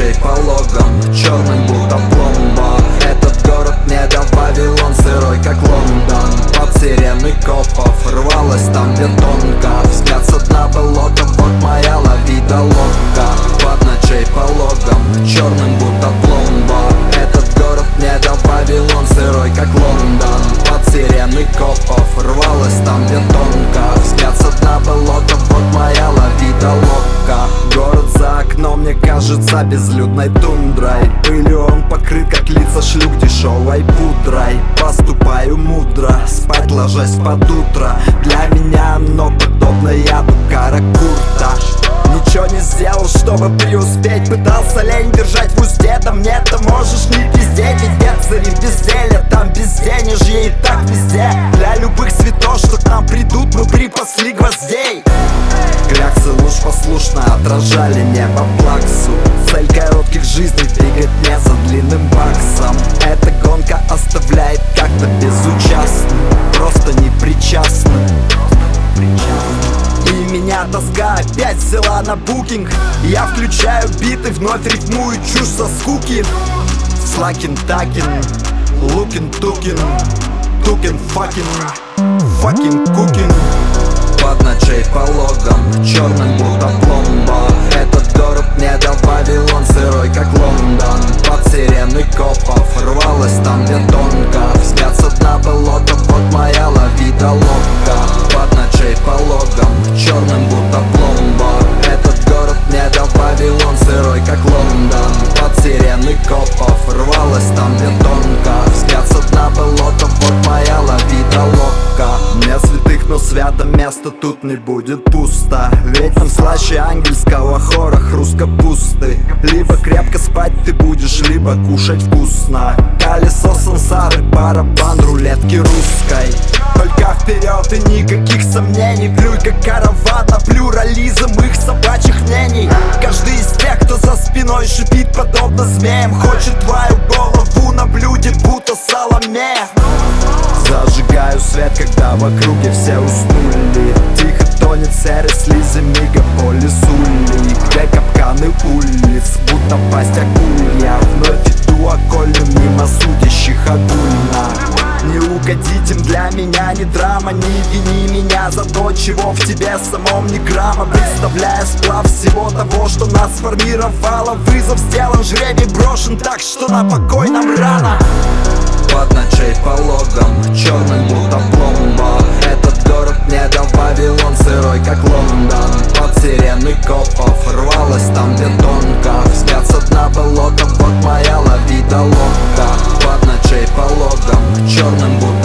ночей пологом, черным будто пломба. Этот город не до Вавилон, сырой как Лондон. Под сирены копов рвалась там бетонка. Взгляд со дна болота, вот моя лови да лодка. Под ночей пологом, черным будто пломба. Этот город не до Вавилон, сырой как Лондон. Под сирены копов рвалась там бетонка. Взгляд со дна болота, вот моя лови да лодка. Город за окном мне кажется безлюдной тундрой. Пылью он покрыт, как лица шлюх дешевой пудрой. Поступаю мудро, спать ложась под утро. Для меня оно подобно яду каракурта. Ничего не сделал, чтобы преуспеть. Пытался лень держать в узде, да мне-то можешь не пиздеть. Ведь нет цари безделия, там безденежье и так везде. Для любых цветов, что к нам придут, мы припасли гвоздей. Кляксы луж послушно отражали небо плаксу. Цель коротких жизней двигать не за длинным баксом. Эта гонка оставляет как-то безучастным, просто непричастным. И меня тоска опять взяла на букинг. Я включаю биты, вновь рифмую чушь со скуки. Слакин такин, лукин тукин, тукин факин, факин кукин. Под ночей пологом, черным будто пломба. Этот город не до Вавилон, сырой как Лондон. Под сирены копов рвалась там бетонка. Взгляд со дна болота, вот моя лови да лодка. Под ночей пологом, черным будто пломба. Этот город не до Вавилон, сырой как Лондон. Под сирены копов рвалась там бетонка. Взгляд со дна болота, вот моя лови да лодка. Не святых, но свято место тут не будет пусто. Ведь там слаще ангельского хора хруст капусты. Либо крепко спать ты будешь, либо кушать вкусно. Колесо сансары, барабан рулетки русской. Только вперед и никаких сомнений. Плюй как караван на плюрализм их собачьих мнений. Каждый из тех, кто за спиной шипит подобно змеям, хочет твою голову на блюде, будто Саламе. Зажигаю свет, когда в округе все уснули. Тихо тонет серой слизи мегаполис улей. Где капканы улиц, будто пасть акулья. Вновь иду окольным мимо судящих огульно. Не угодить им для меня не драма. Не вини меня за то, чего в тебе самом ни грамма. Представляя сплав всего того, что нас сформировало. Вызов сделан, жребий брошен, так что на покой нам рано. Под ночей пологом, черным будто пломба. Этот город не до Вавилон, сырой как Лондон. Под сирены копов рвалась там бетонка. Взгляд со дна болота, вот моя лови да лодка. Под ночей пологом, черным будто